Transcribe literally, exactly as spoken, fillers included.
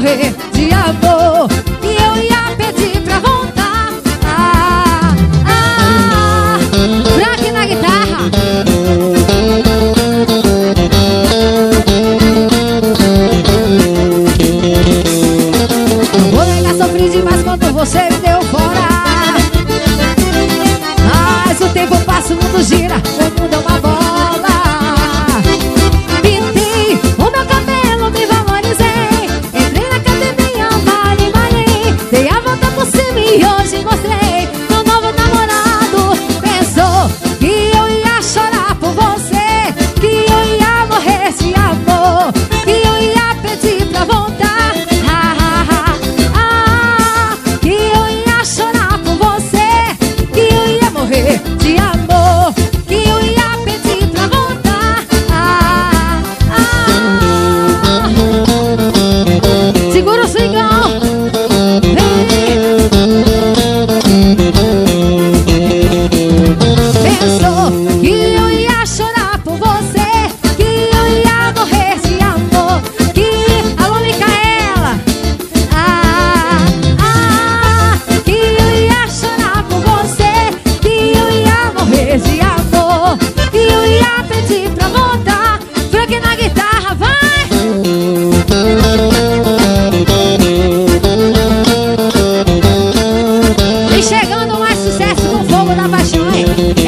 morrer de amor, que eu ia pedir pra voltar. Ah, ah, Frank na guitarra. Não vou negar, sofri demais quando você me deu fora. Mas o tempo passa, o mundo gira, o mundo é uma bola. Pintei o meu cabelo, me valorizei. Entrei na academia, malhei, malhei. Dei a volta por cima e hoje mostrei. Meu novo namorado pensou que eu ia chorar por você, que eu ia morrer de amor, que eu ia pedir pra voltar. Ah, ah, ah, ah, que eu ia chorar por você, que eu ia morrer de amor, que eu ia pedir pra voltar. Ah, ah, segura o swingão. Pensou que eu ia chorar por você, que eu ia morrer de amor, que... Alô, Micaela. Ah, ah, que eu ia chorar por você, que eu ia morrer de amor, que eu ia pedir pra voltar. Frank na guitarra, vai! Vem chegando mais sucesso com fogo da paixão, hein?